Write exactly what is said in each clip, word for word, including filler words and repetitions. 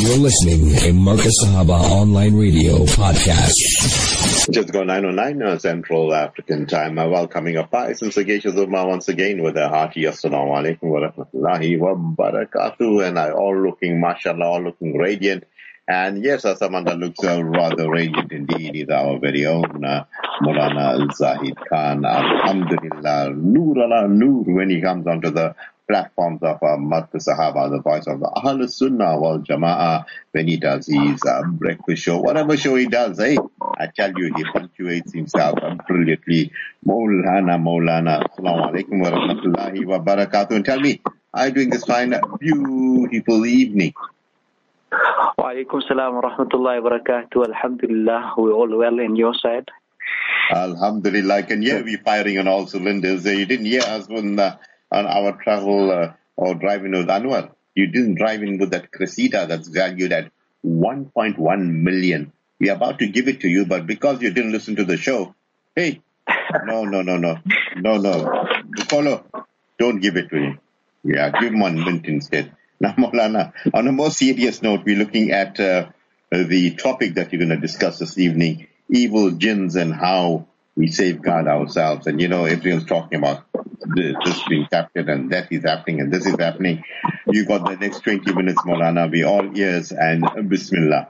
You're listening to a Marcus Sahaba online radio podcast. Just go nine oh nine uh, Central African time. Uh, welcoming a Pais and Sagesh Zuma once again with a hearty assalamu alaikum wa rahmatullahi wa barakatuh. And I all looking, mashallah, all looking radiant. And yes, uh, someone that looks uh, rather radiant indeed is our very own uh, Maulana Zahid Khan. Alhamdulillah, Noor ala Noor when he comes onto the platforms of uh, Marcus Sahaba, the voice of the Ahl Sunnah wal Jama'ah, when he does his uh, breakfast show, whatever show he does, eh? I tell you, he punctuates himself uh, brilliantly. Maulana, Maulana, assalamu alaikum wa rahmatullahi wa barakatuh. And tell me, are you doing this fine, beautiful evening? Wa alaikum salam wa rahmatullahi wa barakatuh. Alhamdulillah, we're all well in your side. Alhamdulillah, I can hear we firing on all cylinders. Uh, you didn't hear us when uh, on our travel uh, or driving with Anwar. You didn't drive in with that Cressida that's valued at one point one million. We're about to give it to you, but because you didn't listen to the show, hey, no, no, no, no, no, no. Follow, don't give it to him. Yeah, give him one mint instead. Now, Maulana, on a more serious note, we're looking at uh, the topic that you're going to discuss this evening, evil jinns and how we safeguard ourselves. And, you know, everyone's talking about this, this being captured and that is happening and this is happening. You got the next twenty minutes, Maulana. We're all ears and Bismillah.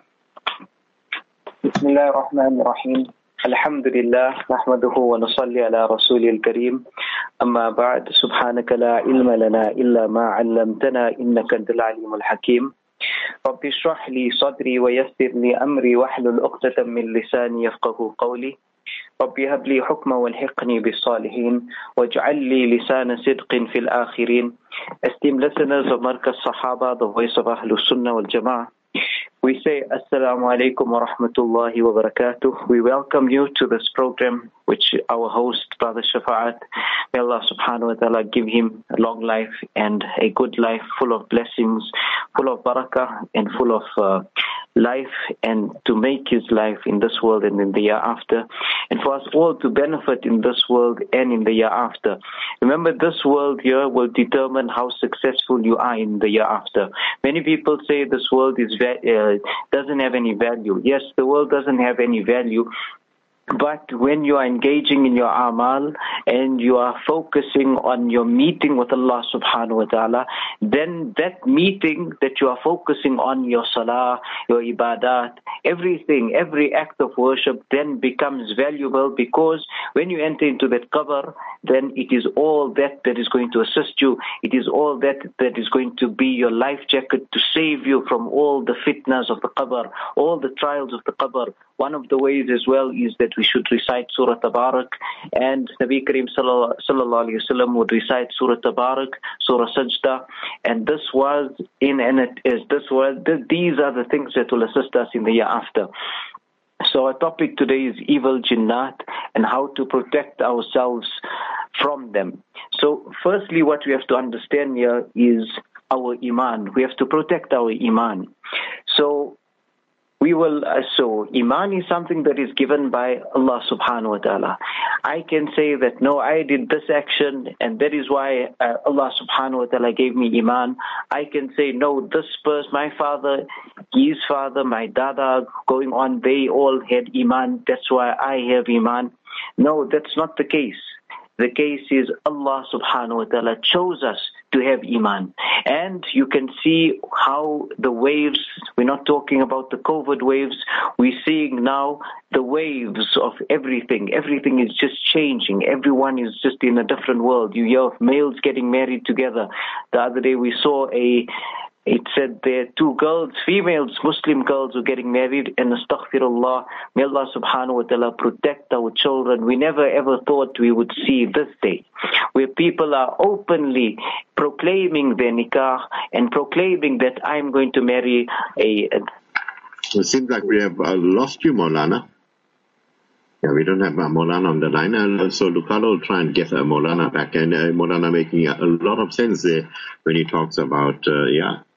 Bismillah ar-Rahman ar-Rahim. Alhamdulillah, nahmaduhu wa nusalli ala rasulil kareem. Amma ba'd, subhanaka la ilma lana illa ma 'allamtana innaka antal alimul hakim. Rabbi shrah li sadri wa yassir li amri wahlul 'uqdatam min lisani yafqahu qawli. ربي هب لي حكما والحقني بالصالحين واجعل لي لسان صدق في الآخرين. Esteemed listeners of Marcus Sahaba, the voice of Ahlus Sunnah wal Jama'ah, we say Assalamu alaikum wa rahmatullahi wa barakatuh. We welcome you to this program, which our host, Brother Shafa'at, may Allah subhanahu wa ta'ala give him a long life and a good life full of blessings, full of barakah and full of uh, life, and to make his life in this world and in the year after, and for us all to benefit in this world and in the year after. Remember, this world here will determine how successful you are in the year after. Many people say this world is uh, doesn't have any value. Yes, the world doesn't have any value. But when you are engaging in your amal and you are focusing on your meeting with Allah subhanahu wa ta'ala, then that meeting that you are focusing on, your salah, your ibadat, everything, every act of worship then becomes valuable, because when you enter into that qabr, then it is all that that is going to assist you. It is all that that is going to be your life jacket to save you from all the fitnas of the qabr, all the trials of the qabr. One of the ways as well is that we should recite Surah Tabarak, and Nabi Kareem sallallahu alayhi wa sallam would recite Surah Tabarak, Surah Sajda, and this was in and it is this was these are the things that will assist us in the year after. So our topic today is evil jinnat and how to protect ourselves from them. So firstly, what we have to understand here is our iman. We have to protect our iman. So We will, uh, so Iman is something that is given by Allah subhanahu wa ta'ala. I can say that, no, I did this action and that is why uh, Allah subhanahu wa ta'ala gave me Iman. I can say, no, this person, my father, his father, my dada, going on, they all had Iman. That's why I have Iman. No, that's not the case. The case is Allah subhanahu wa ta'ala chose us to have Iman. And you can see how the waves, we're not talking about the COVID waves, we're seeing now the waves of everything. Everything is just changing. Everyone is just in a different world. You hear of males getting married together. The other day we saw a It said there two girls, females, Muslim girls were getting married, and astaghfirullah, may Allah subhanahu wa ta'ala protect our children. We never ever thought we would see this day, where people are openly proclaiming their nikah and proclaiming that I'm going to marry a... a it seems like we have uh, lost you, Maulana. Yeah, we don't have uh, Maulana on the line, and so Lucado will try and get uh, Maulana back, and uh, Maulana making a, a lot of sense there when he talks about, uh, yeah,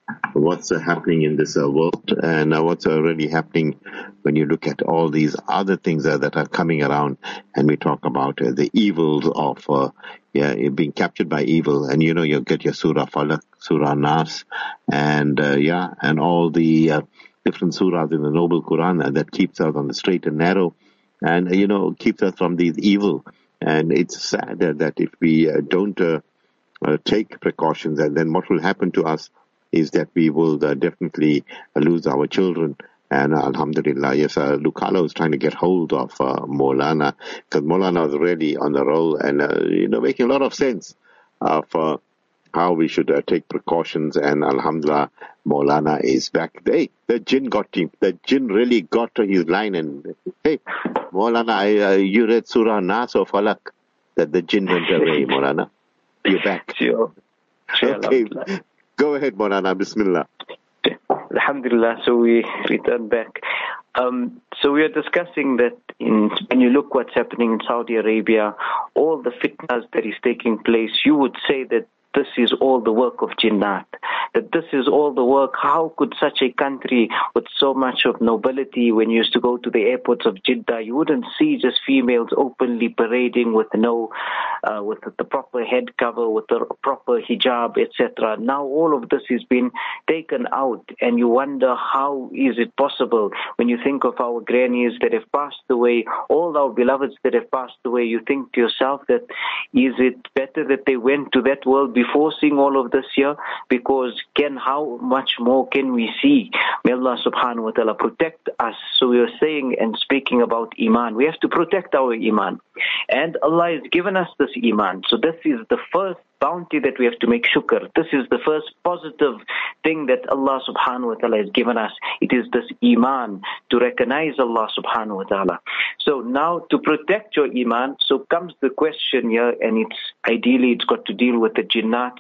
what's uh, happening in this uh, world, and uh, what's uh, really happening when you look at all these other things uh, that are coming around, and we talk about uh, the evils of uh, yeah, being captured by evil, and you know, you get your Surah Falak, Surah Nas, and uh, yeah, and all the uh, different surahs in the Noble Quran uh, that keeps us on the straight and narrow, and uh, you know, keeps us from these evil. And it's sad uh, that if we uh, don't uh, uh, take precautions, and then what will happen to us is that we will uh, definitely uh, lose our children. And uh, Alhamdulillah, yes, uh, Lucala was trying to get hold of uh, Maulana, because Maulana was really on the roll and, uh, you know, making a lot of sense of uh, how we should uh, take precautions. And Alhamdulillah, Maulana is back. Hey, the jinn got him. The jinn really got to his line. And hey, Maulana, I, uh, you read Surah Nas or Falak, that the jinn went away, Maulana. You're back. Sure. Sure. Okay. Go ahead, Maulana. Bismillah. Alhamdulillah. So we return back. Um, so we are discussing that in, when you look what's happening in Saudi Arabia, all the fitnas that is taking place, you would say that this is all the work of Jinnat, that this is all the work. How could such a country with so much of nobility, when you used to go to the airports of Jeddah, you wouldn't see just females openly parading with no, uh, with the proper head cover, with the proper hijab, et cetera. Now all of this has been taken out, and you wonder how is it possible when you think of our grannies that have passed away, all our beloveds that have passed away. You think to yourself that is it better that they went to that world before Before seeing all of this here, because can how much more can we see? May Allah subhanahu wa ta'ala protect us. So we are saying and speaking about Iman. We have to protect our Iman. And Allah has given us this Iman. So this is the first bounty that we have to make shukr. This is the first positive thing that Allah subhanahu wa ta'ala has given us. It is this Iman, to recognize Allah subhanahu wa ta'ala. So now to protect your Iman, so comes the question here, and it's ideally it's got to deal with the jinnats,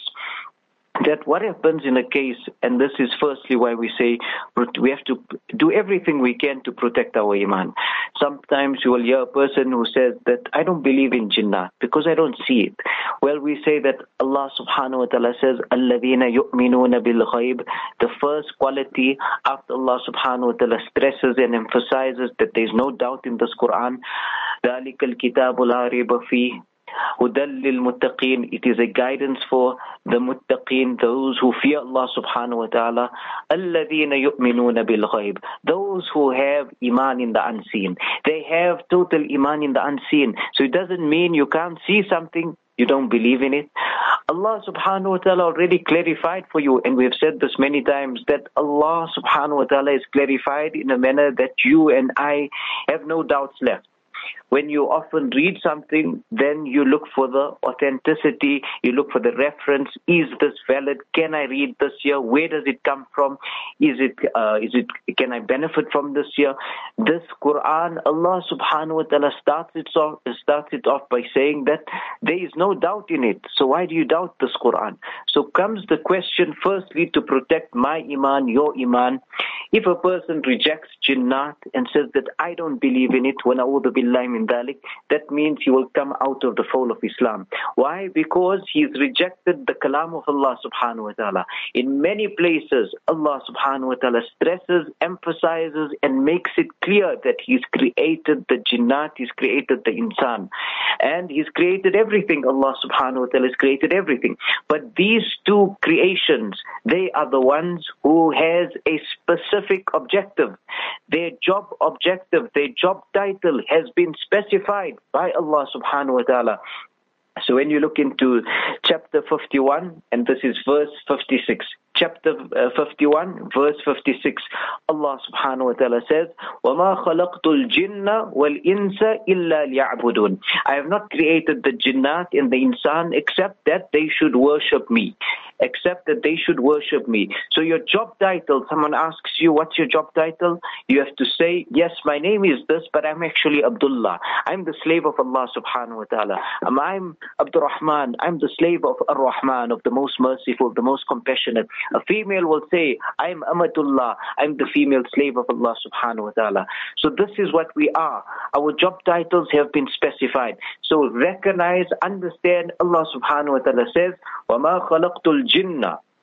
that what happens in a case, and this is firstly why we say we have to do everything we can to protect our Iman. Sometimes you will hear a person who says that I don't believe in jinnat because I don't see it. Well, we say that Allah subhanahu wa ta'ala says, الَّذِينَ يُؤْمِنُونَ بِالْغَيْبِ. The first quality after Allah subhanahu wa ta'ala stresses and emphasizes that there is no doubt in this Quran, ذَلِكَ الْكِتَابُ لَا رَيْبَ فِيهِ هُدًى لِلْمُتَّقِينَ. It is a guidance for the muttaqin, those who fear Allah subhanahu wa ta'ala. الَّذِينَ يُؤْمِنُونَ بِالْغَيْبِ. Those who have iman in the unseen. They have total iman in the unseen. So it doesn't mean you can't see something, you don't believe in it. Allah subhanahu wa ta'ala already clarified for you, and we have said this many times, that Allah subhanahu wa ta'ala is clarified in a manner that you and I have no doubts left. When you often read something, then you look for the authenticity, you look for the reference. Is this valid? Can I read this here? Where does it come from? Is it, uh, is it, can I benefit from this here? This Quran, Allah subhanahu wa ta'ala starts it off, starts it off by saying that there is no doubt in it. So why do you doubt this Quran? So comes the question, firstly, to protect my iman, your iman. If a person rejects jinnat and says that I don't believe in it, when a'udhu billahi min dhalik, that means he will come out of the fold of Islam. Why? Because he's rejected the kalam of Allah subhanahu wa ta'ala. In many places, Allah subhanahu wa ta'ala stresses, emphasizes, and makes it clear that he's created the jinnat, he's created the insan. And he's created everything. Allah subhanahu wa ta'ala has created everything. But these two creations, they are the ones who has a specific objective. Their job objective, their job title has been specified by Allah subhanahu wa ta'ala. So when you look into chapter fifty-one, and this is verse fifty-six, chapter uh, fifty-one, verse fifty-six, Allah subhanahu wa ta'ala says, وَمَا خَلَقْتُ الْجِنَّ وَالْإِنسَ إِلَّا لِيَعْبُدُونَ. I have not created the jinnat and the insan except that they should worship me. Except that they should worship me. So your job title, someone asks you, what's your job title? You have to say, yes, my name is this, but I'm actually Abdullah. I'm the slave of Allah subhanahu wa ta'ala. I'm Abdurrahman. I'm the slave of Ar-Rahman, of the most merciful, the most compassionate. A female will say, I'm Amatullah. I'm the female slave of Allah subhanahu wa ta'ala. So this is what we are. Our job titles have been specified. So recognize, understand, Allah subhanahu wa ta'ala says, وَمَا خَلَقْتُ الْجِنَّ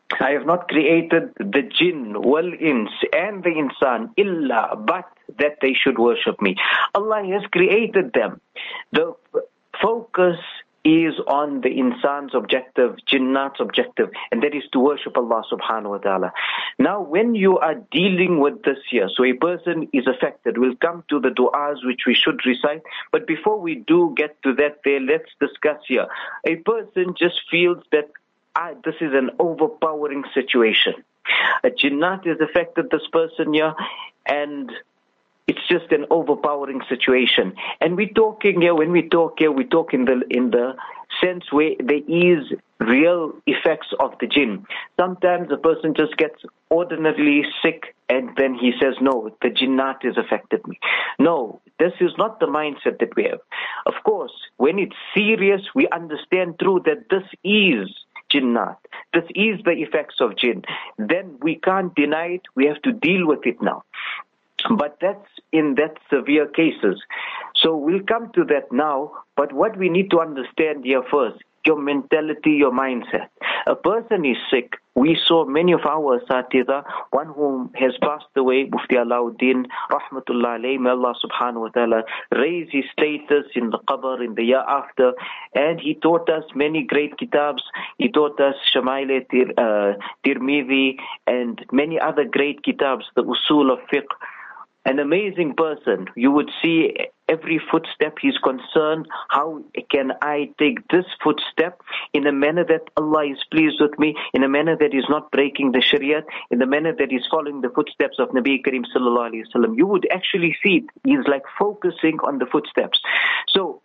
I have not created the jinn, wal ins, and the insan, illa, but that they should worship me. Allah has created them. The focus is on the insan's objective, jinnat's objective, and that is to worship Allah subhanahu wa ta'ala. Now, when you are dealing with this here, so a person is affected, we'll come to the du'as which we should recite, but before we do get to that there, let's discuss here. A person just feels that ah, this is an overpowering situation. A jinnat is affected this person here, and it's just an overpowering situation. And we're talking here, when we talk here, we talk in the in the sense where there is real effects of the jinn. Sometimes a person just gets ordinarily sick and then he says, no, the jinnat has affected me. No, this is not the mindset that we have. Of course, when it's serious, we understand through that this is jinnat. This is the effects of jinn. Then we can't deny it. We have to deal with it now. But that's in that severe cases. So we'll come to that now. But what we need to understand here first, your mentality, your mindset. A person is sick. We saw many of our asatiza, one whom has passed away, Mufti Alauddin, rahmatullah alayhi, may Allah subhanahu wa ta'ala raise his status in the qabr in the year after, and he taught us many great kitabs. He taught us Shamail uh, Tirmidhi and many other great kitabs, the usul of fiqh. An amazing person. You would see every footstep he's concerned. How can I take this footstep in a manner that Allah is pleased with me, in a manner that is not breaking the Shariat, in the manner that is following the footsteps of Nabi Kareem sallallahu alaihi wasallam. You would actually see it. He's like focusing on the footsteps. So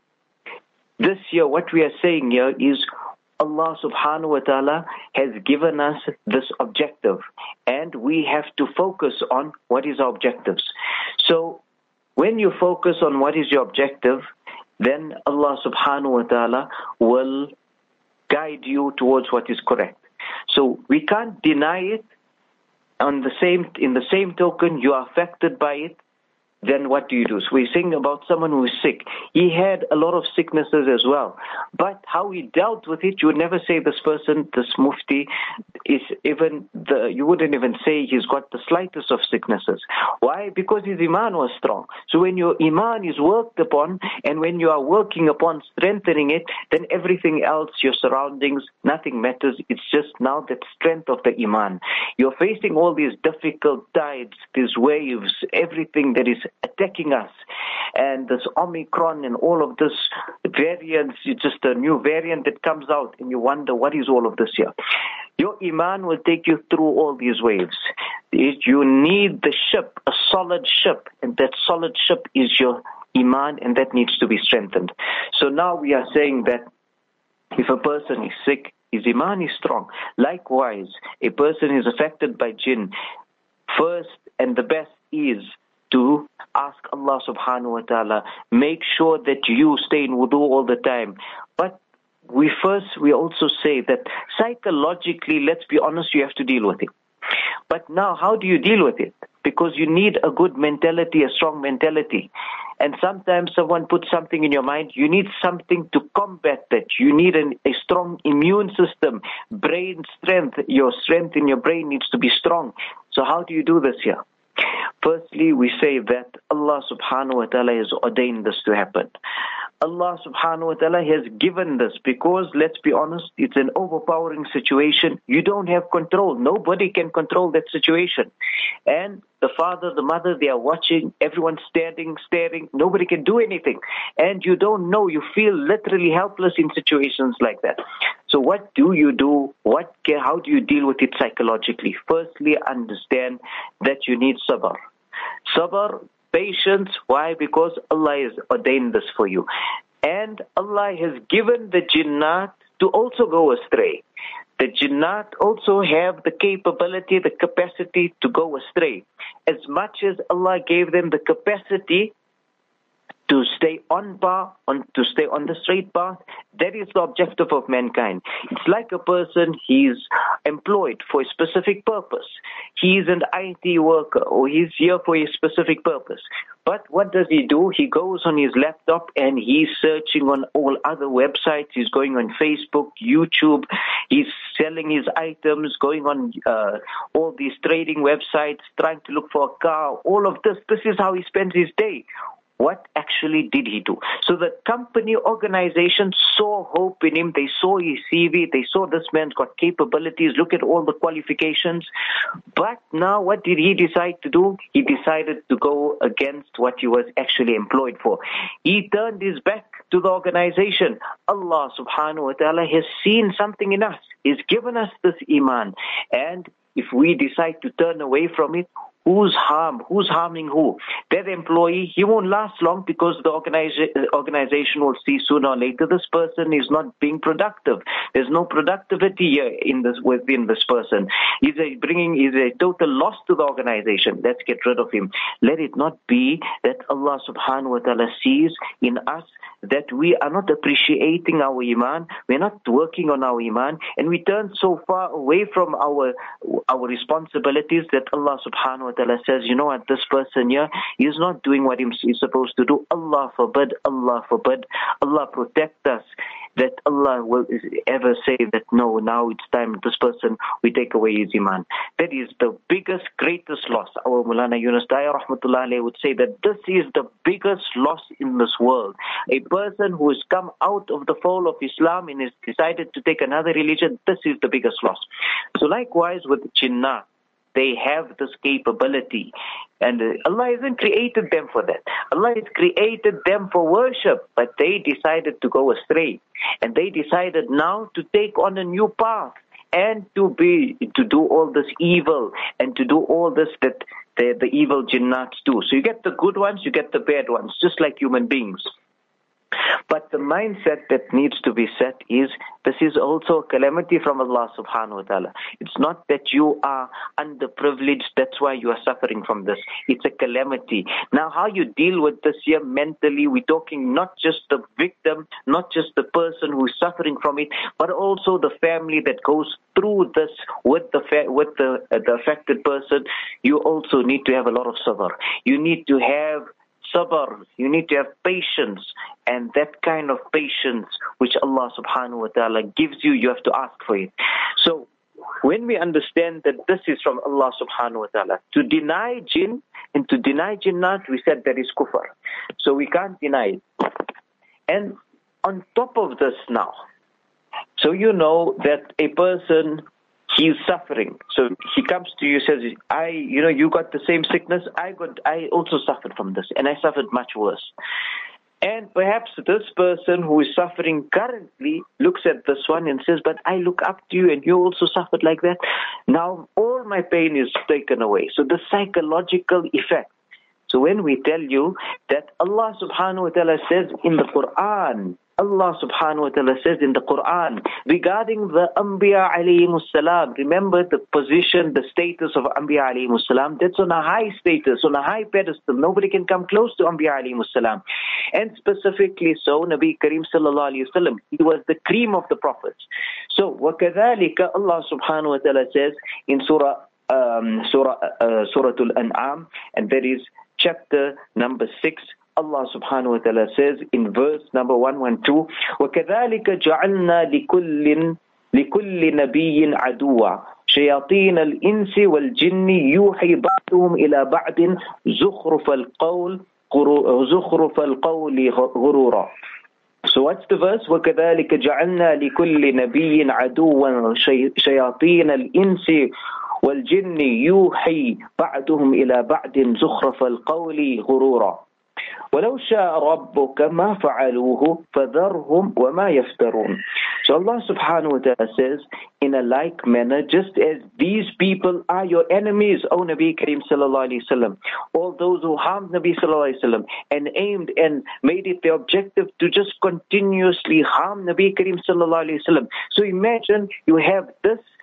this year, what we are saying here is Allah subhanahu wa ta'ala has given us this objective, and we have to focus on what is our objectives. So when you focus on what is your objective, then Allah subhanahu wa ta'ala will guide you towards what is correct. So we can't deny it. On the same, in the same token, you are affected by it. Then what do you do? So we're saying about someone who is sick. He had a lot of sicknesses as well. But how he dealt with it, you would never say this person, this mufti, is even the, you wouldn't even say he's got the slightest of sicknesses. Why? Because his iman was strong. So when your iman is worked upon, and when you are working upon strengthening it, then everything else, your surroundings, nothing matters. It's just now that strength of the iman. You're facing all these difficult tides, these waves, everything that is attacking us, and this Omicron and all of this variants, it's just a new variant that comes out, and you wonder what is all of this here. Your iman will take you through all these waves. You need the ship, a solid ship, and that solid ship is your iman, and that needs to be strengthened. So now we are saying that if a person is sick, his iman is strong. Likewise, a person is affected by jinn. First and the best is to ask Allah subhanahu wa ta'ala, make sure that you stay in wudu all the time. But we first, we also say that psychologically, let's be honest, you have to deal with it. But now, how do you deal with it? Because you need a good mentality, a strong mentality. And sometimes someone puts something in your mind, you need something to combat that. You need an, a strong immune system, brain strength. Your strength in your brain needs to be strong. So how do you do this here? Firstly, we say that Allah subhanahu wa ta'ala has ordained this to happen. Allah subhanahu wa ta'ala has given this because, let's be honest, it's an overpowering situation. You don't have control. Nobody can control that situation. And the father, the mother, they are watching, everyone's standing, staring. Nobody can do anything. And you don't know. You feel literally helpless in situations like that. So what do you do? What can, how do you deal with it psychologically? Firstly, understand that you need sabr. Sabr, patience. Why? Because Allah has ordained this for you. And Allah has given the jinnat to also go astray. The jinnat also have the capability, the capacity to go astray. As much as Allah gave them the capacity to stay on par, on to stay on the straight path. That is the objective of mankind. It's like a person, he's employed for a specific purpose. He's an I T worker, or he's here for a specific purpose. But what does he do? He goes on his laptop and he's searching on all other websites. He's going on Facebook, YouTube. He's selling his items, going on uh, all these trading websites, trying to look for a car. All of this, this is how he spends his day. What actually did he do? So the company organization saw hope in him. They saw his C V. They saw this man's got capabilities. Look at all the qualifications. But now what did he decide to do? He decided to go against what he was actually employed for. He turned his back to the organization. Allah subhanahu wa ta'ala has seen something in us. He's given us this iman. And if we decide to turn away from it, who's harm? Who's harming who? That employee, he won't last long because the organiza- organization will see sooner or later this person is not being productive. There's no productivity here in this within this person. He's a bringing is a total loss to the organization. Let's get rid of him. Let it not be that Allah subhanahu wa ta'ala sees in us that we are not appreciating our iman, we're not working on our iman, and we turn so far away from our our responsibilities that Allah subhanahu wa ta'ala says, you know what, this person here is not doing what he's supposed to do. Allah forbid, Allah forbid, Allah protect us, that Allah will ever say that no, now it's time this person, we take away his iman. That is the biggest, greatest loss. Our Mulana Yunus Daya rahmatullah alayhi would say that this is the biggest loss in this world. A person who has come out of the fold of Islam and has decided to take another religion, this is the biggest loss. So likewise with Jinnah, they have this capability. And Allah hasn't created them for that. Allah has created them for worship, but they decided to go astray. And they decided now to take on a new path and to be to do all this evil and to do all this that the, the evil jinnats do. So you get the good ones, you get the bad ones, just like human beings. But the mindset that needs to be set is, this is also a calamity from Allah subhanahu wa ta'ala. It's not that you are underprivileged, that's why you are suffering from this. It's a calamity. Now how you deal with this here mentally, we're talking not just the victim, not just the person who is suffering from it, but also the family that goes through this with the fa- with the, uh, the affected person. You also need to have a lot of sabr. You need to have sabr, you need to have patience, and that kind of patience which Allah subhanahu wa ta'ala gives you, you have to ask for it. So when we understand that this is from Allah subhanahu wa ta'ala, to deny jinn and to deny jinnat, we said that is kufr. So we can't deny it. And on top of this now, so you know that a person, he's suffering. So he comes to you, says, I, you know, you got the same sickness. I got, I also suffered from this, and I suffered much worse. And perhaps this person who is suffering currently looks at this one and says, but I look up to you and you also suffered like that. Now all my pain is taken away. So the psychological effect. So when we tell you that Allah subhanahu wa ta'ala says in the Quran, Allah subhanahu wa ta'ala says in the Quran regarding the Anbiya alayhimus salam, remember the position, the status of Anbiya alayhimus salam, that's on a high status, on a high pedestal. Nobody can come close to Anbiya alayhimus salam. And specifically so, Nabi Kareem sallallahu alayhi wa sallam, he was the cream of the prophets. So, وَكَذَلِكَ Allah subhanahu wa ta'ala says in Surah, um, Surah, uh, Surah Al-An'am, and that is chapter number six, Allah subhanahu wa ta'ala says in verse number one twelve, وَكَذَلِكَ جَعَلْنَا لِكُلٍّ لِكُلِّ نَبِيٍّ عَدُوًّا شَيَاطِينَ الْإِنسِ وَالْجِنِّ يُوحِي بَعْضُهُم إِلَى بَعْضٍ زُخْرُفَ الْقَوْلِ زُخْرُفَ الْقَوْلِ غُرُورًا. So what's the verse? وَكَذَلِكَ جَعَلْنَا لِكُلِّ نَبِيٍّ عَدُوًّا شَيَاطِينَ الْإِنسِ وَالْجِنِّ يُوحِي بَعْضُهُم إِلَى بَعْضٍ زُخْرُفَ الْقَوْلِ غُرُورًا وَلَوْ شَاءَ رَبُّكَ مَا فَعَلُوهُ فَذَرْهُمْ وَمَا يَفْتَرُونَ. So Allah subhanahu wa ta'ala says in a like manner, just as these people are your enemies, O Nabi Kareem sallallahu alayhi wa sallam, all those who harmed Nabi sallallahu alayhi wa sallam and aimed and made it their objective to just continuously harm Nabi Kareem sallallahu alayhi wa sallam. So imagine you have this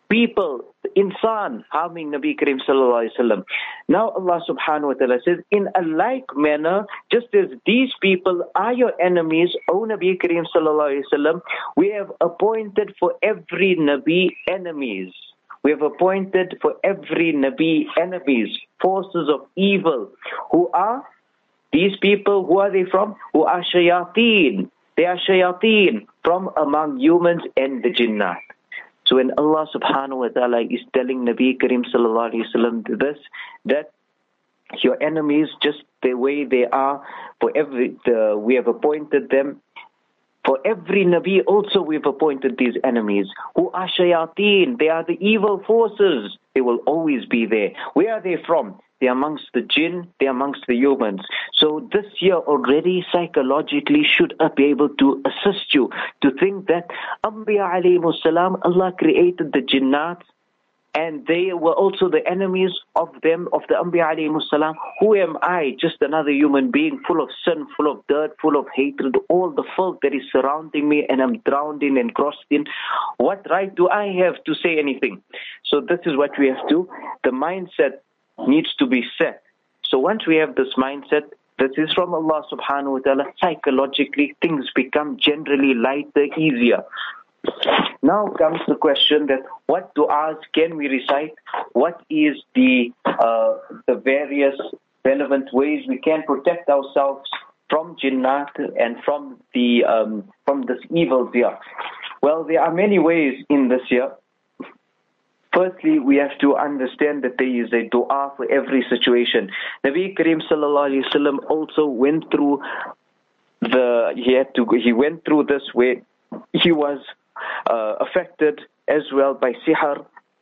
people, insan, harming Nabi Karim sallallahu alaihi wasallam. Now Allah subhanahu wa ta'ala says, in a like manner, just as these people are your enemies, O Nabi Karim sallallahu alaihi wasallam, we have appointed for every Nabi enemies. We have appointed for every Nabi enemies, forces of evil, who are these people. Who are they from? Who are shayateen. They are shayateen from among humans and the jinnat. So when Allah subhanahu wa ta'ala is telling Nabi Karim sallallahu alayhi wa sallam this, that your enemies, just the way they are, for every, the, we have appointed them. For every Nabi also we've appointed these enemies, who are shayateen. They are the evil forces. They will always be there. Where are they from? They're amongst the jinn, they're amongst the humans. So this year already psychologically should be able to assist you to think that Anbiya alayhimus salam, Allah created the jinnat, and they were also the enemies of them, of the Anbiya alayhimus salam. Who am I? Just another human being full of sin, full of dirt, full of hatred, all the filth that is surrounding me, and I'm drowned in and crossed in. What right do I have to say anything? So this is what we have to, the mindset needs to be set. So once we have this mindset, this is from Allah subhanahu wa ta'ala, psychologically things become generally lighter, easier. Now comes the question that what du'as can we recite? What is the uh, the various relevant ways we can protect ourselves from jinnat and from the um, from this evil year? Well, there are many ways in this year. Firstly, we have to understand that there is a dua for every situation. Nabi Karim sallallahu alaihi wasallam also went through the he had to he went through this where he was uh, affected as well by sihr.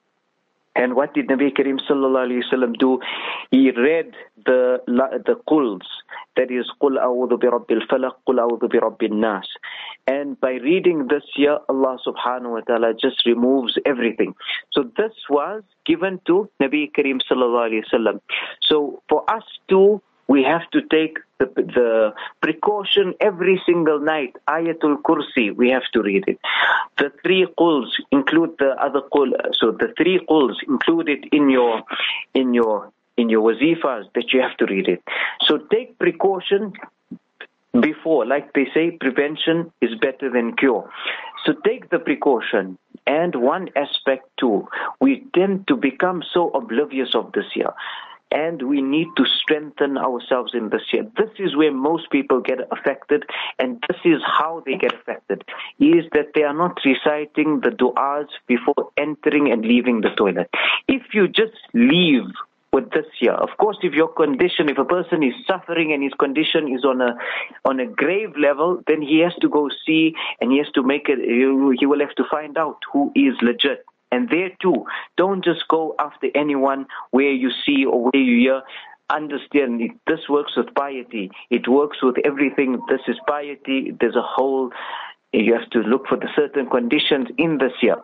And what did Nabi Karim sallallahu alaihi wasallam do? He read the the quls, that is Qul a'udhu bi rabbil falaq, Qul a'udhu bi rabbin nas. And by reading this here, Allah subhanahu wa ta'ala just removes everything. So this was given to Nabi Karim sallallahu alaihi wasallam. So for us too, we have to take the, the precaution every single night. Ayatul Kursi, we have to read it. The three quls include the other qul. So the three quls include it in your, in your, in your wazifas that you have to read it. So take precaution before, like they say, prevention is better than cure. So take the precaution. And one aspect too, we tend to become so oblivious of this year. And we need to strengthen ourselves in this year. This is where most people get affected, and this is how they get affected, is that they are not reciting the du'as before entering and leaving the toilet. If you just leave with this year, of course, if your condition, if a person is suffering and his condition is on a on a grave level, then he has to go see, and he has to make it, he will have to find out who is legit. And there too, don't just go after anyone where you see or where you hear. Understand, this works with piety. It works with everything. This is piety. There's a whole, you have to look for the certain conditions in this year.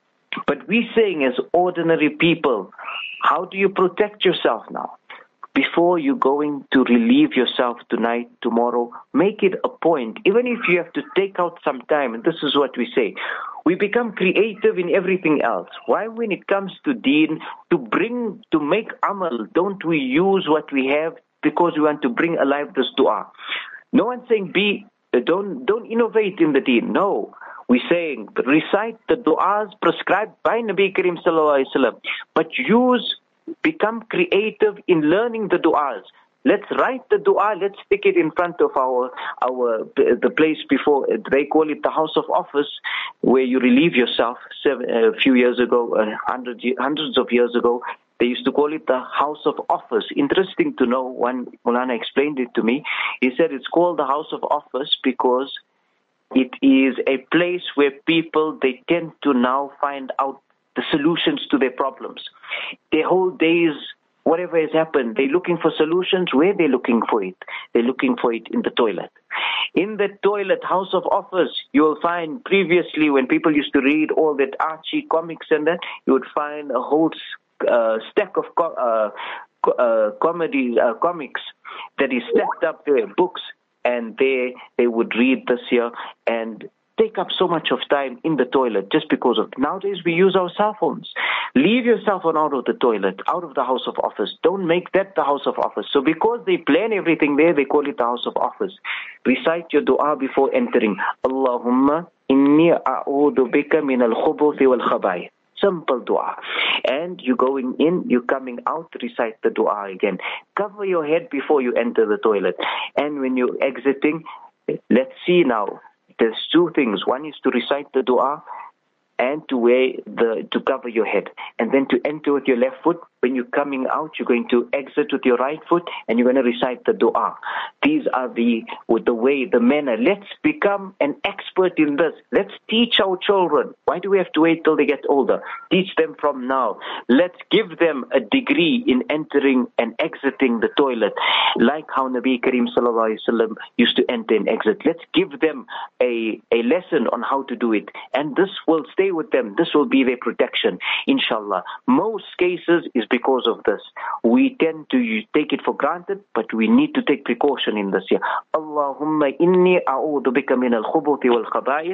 But we saying as ordinary people, how do you protect yourself now? Before you're going to relieve yourself tonight, tomorrow, make it a point. Even if you have to take out some time, and this is what we say, we become creative in everything else. Why, when it comes to deen, to bring, to make amal, don't we use what we have because we want to bring alive this dua? No one's saying be, don't, don't innovate in the deen. No. We're saying recite the du'as prescribed by Nabi Karim sallallahu alaihi wasallam, but use, become creative in learning the du'as. Let's write the dua, let's stick it in front of our, our the place before, they call it the house of office, where you relieve yourself. Seven, a few years ago, uh, hundred, hundreds of years ago, they used to call it the house of office. Interesting to know, when Mulana explained it to me, he said it's called the house of office because it is a place where people, they tend to now find out the solutions to their problems. Their whole days, whatever has happened, they're looking for solutions. Where they're looking for it? They're looking for it in the toilet. In the toilet, house of office, you will find previously when people used to read all that Archie comics and that, you would find a whole uh, stack of co- uh, uh, comedy uh, comics that is stacked up there, books, and they they would read this here, and take up so much of time in the toilet just because of, nowadays we use our cell phones. Leave your cell phone out of the toilet, out of the house of office. Don't make that the house of office. So because they plan everything there, they call it the house of office. Recite your dua before entering. Allahumma inni a'udhu bika min al-khubuthi wal-khaba'ith. Simple dua. And you're going in, you're coming out, recite the dua again. Cover your head before you enter the toilet. And when you're exiting, let's see now. There's two things. One is to recite the dua and to wear the to cover your head. And then to enter with your left foot. When you're coming out, you're going to exit with your right foot and you're going to recite the dua. These are the with the way, the manner. Let's become an expert in this. Let's teach our children. Why do we have to wait till they get older? Teach them from now. Let's give them a degree in entering and exiting the toilet, like how Nabi Kareem Sallallahu Alaihi Wasallam used to enter and exit. Let's give them a, a lesson on how to do it. And this will stay with them. This will be their protection, inshallah. Most cases is because of this. We tend to take it for granted, but we need to take precaution in this here. Allahumma inni a'udhu bika min al-khubuthi wal-khaba'ith.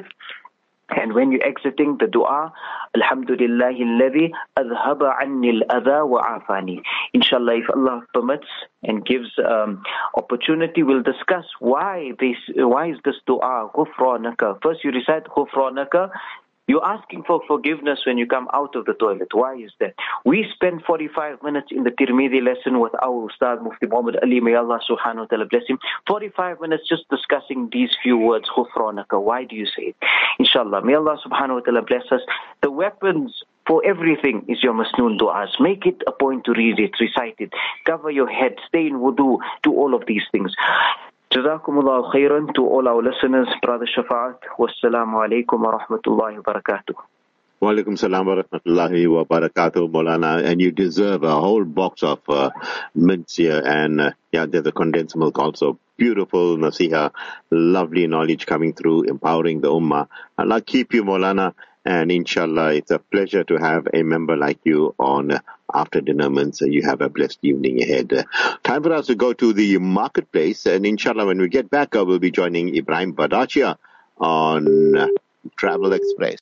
And when you're exiting the dua, Alhamdulillahi alladhi adhaba anni al-adha wa afani. Inshallah, if Allah permits and gives um, opportunity, we'll discuss why this, why is this dua, ghufranaka. First you recite ghufranaka. You're asking for forgiveness when you come out of the toilet. Why is that? We spend forty-five minutes in the Tirmidhi lesson with our Ustad Mufti Muhammad Ali, may Allah subhanahu wa ta'ala bless him. forty-five minutes just discussing these few words, Khufranaka. Why do you say it? Inshallah, may Allah subhanahu wa ta'ala bless us. The weapons for everything is your masnoon du'as. Make it a point to read it, recite it. Cover your head, stay in wudu, do all of these things. Jazakumullahu khairan to all our listeners, Brother Shafa'at. Wassalamu alaikum wa rahmatullahi wa barakatuh. Wa alaikum salam wa rahmatullahi wa barakatuh, Maulana. And you deserve a whole box of uh, mints here. And uh, yeah, there's a condensed milk also. Beautiful nasiha, lovely knowledge coming through, empowering the ummah. Allah keep you, Maulana. And inshallah, it's a pleasure to have a member like you on uh, After Dinner Mints. You have a blessed evening ahead. Uh, time for us to go to the marketplace. And inshallah, when we get back, uh, we'll be joining Ibrahim Badachia on uh, Travel Express.